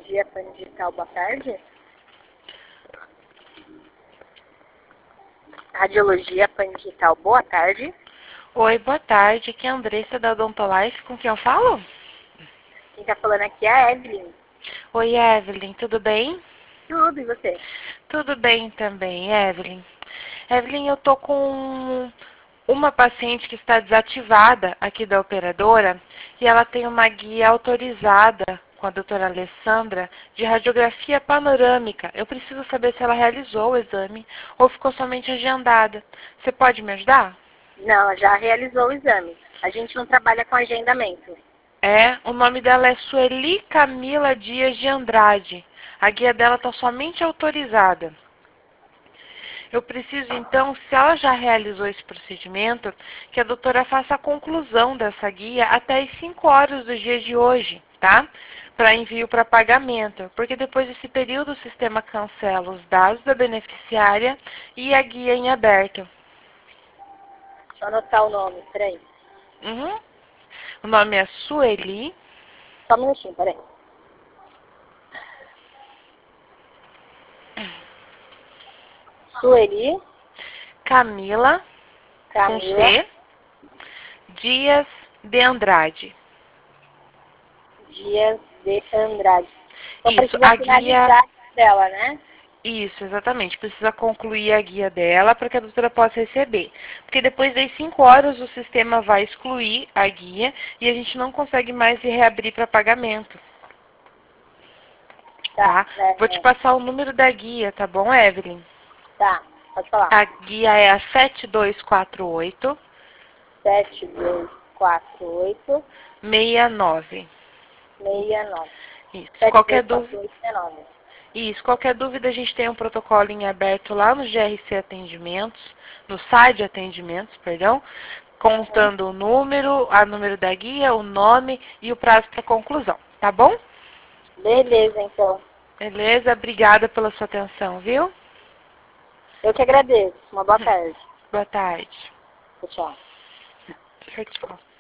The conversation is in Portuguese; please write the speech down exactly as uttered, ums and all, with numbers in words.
Radiologia Pandigital, boa tarde. Radiologia Pandigital, boa tarde. Oi, boa tarde. Aqui é a Andressa da Odontolife. Com quem eu falo? Quem está falando aqui é a Evelyn. Oi, Evelyn. Tudo bem? Tudo, e você? Tudo bem também, Evelyn. Evelyn, eu tô com uma paciente que está desativada aqui da operadora e ela tem uma guia autorizada com a doutora Alessandra de radiografia panorâmica. Eu preciso saber se ela realizou o exame ou ficou somente agendada. Você pode me ajudar? Não, ela já realizou o exame. A gente não trabalha com agendamento. É, o nome dela é Sueli Camila Dias de Andrade. A guia dela está somente autorizada. Eu preciso, então, se ela já realizou esse procedimento, que a doutora faça a conclusão dessa guia até as cinco horas do dia de hoje, tá? Para envio para pagamento, porque depois desse período o sistema cancela os dados da beneficiária e a guia em aberto. Deixa eu anotar o nome, peraí. Uhum. O nome é Sueli. Só um minutinho, peraí. Sueli Camila, com Camila C, Dias de Andrade. Dias de Andrade. Então Isso, precisa a guia... finalizar dela, né? Isso, exatamente. Precisa concluir a guia dela para que a doutora possa receber. Porque depois das cinco horas o sistema vai excluir a guia e a gente não consegue mais reabrir para pagamento. Tá, Tá? né? Vou te passar o número da guia, tá bom, Evelyn? Tá, pode falar. A guia é a sete dois quatro oito, sete dois quatro oito, seis nove. seis nove. Isso. sete Qualquer dois dúvida... quatro oito, seis nove. Isso, qualquer dúvida a gente tem um protocolo em aberto lá no G R C Atendimentos, no site de atendimentos, perdão, contando o número, a número da guia, o nome e o prazo para conclusão, tá bom? Beleza, então. Beleza, obrigada pela sua atenção, viu? Eu que agradeço. Uma boa tarde. Boa tarde. Tchau. Tchau, tchau.